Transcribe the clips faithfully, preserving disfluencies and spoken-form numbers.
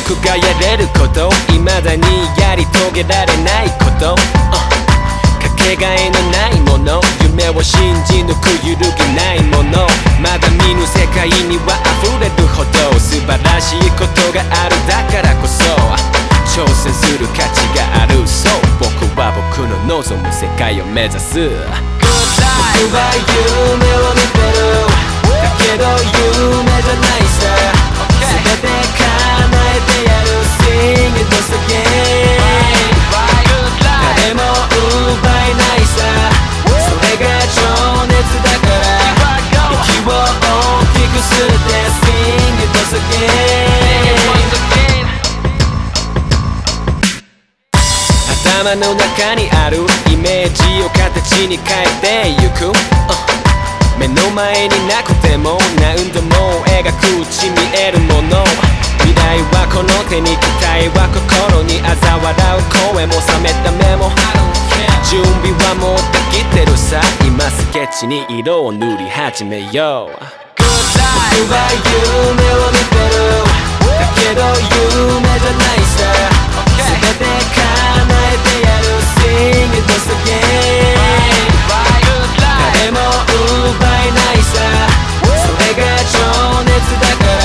僕がやれること、未だにやり遂げられないこと、uh、かけがえのないもの、夢を信じ抜く揺るぎないもの、まだ見ぬ世界には溢れるほど素晴らしいことがある。だからこそ挑戦する価値がある。そう僕は僕の望む世界を目指す。僕は夢を見てる。だけど夢じゃないさ。全て叶えてやる。 Sing it once again。 誰も奪えないさ。それが情熱だから。息を大きく吸って Sing it once again。 頭の中にあるイメージを形に変えてゆく、uh、目の前になくても何度も描くうち見えるもの、未来はこの手に、期待は心に、嘲笑う声も冷めた目も、準備はもうできてるさ。今スケッチに色を塗り始めよう。僕は夢を見てる。だけど夢じゃないさ。全て叶えてやる。 Sing it once again。 誰も奪えないさ。それが情熱だから。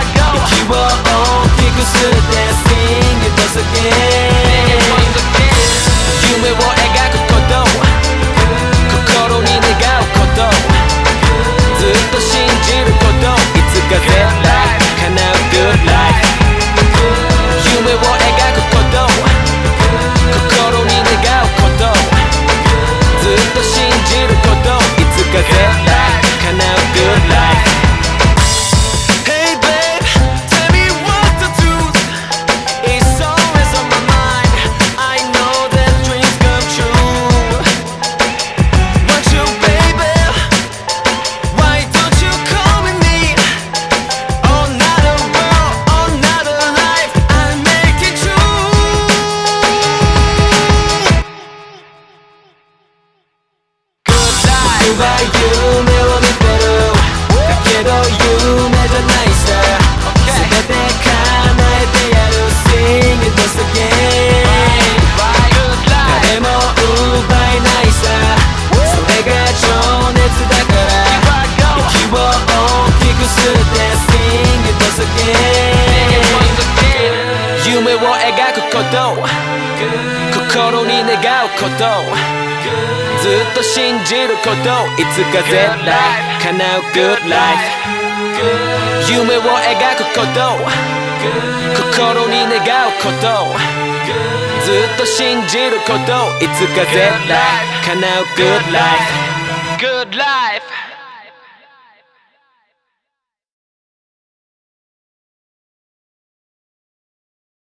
息を大きく吸って Sing it once again。 夢を描くこと、心に願うこと、ずっと信じること、いつか絶対叶う Good life。 夢を描くこと、心に願うこと、ずっと信じること、いつか絶対叶う Good life。 Hey babe, tell me what to do. It's always on my mind. I know that dreams come true. Want you baby, why don't you come with me? Another world, another life, I'll make it true。 僕は夢を見てる。だけど夢じゃないさ。全て叶えてやる。 Sing it once again。 誰も奪えないさ。それが情熱だから。息を大きく吸って Sing it once again。 夢を描くこと、心に願うこと、ずっと信じること、いつか絶対叶う Good life。 夢を描くこと、心に願うこと、ずっと信じること、いつか絶対叶う Good life。 Good life。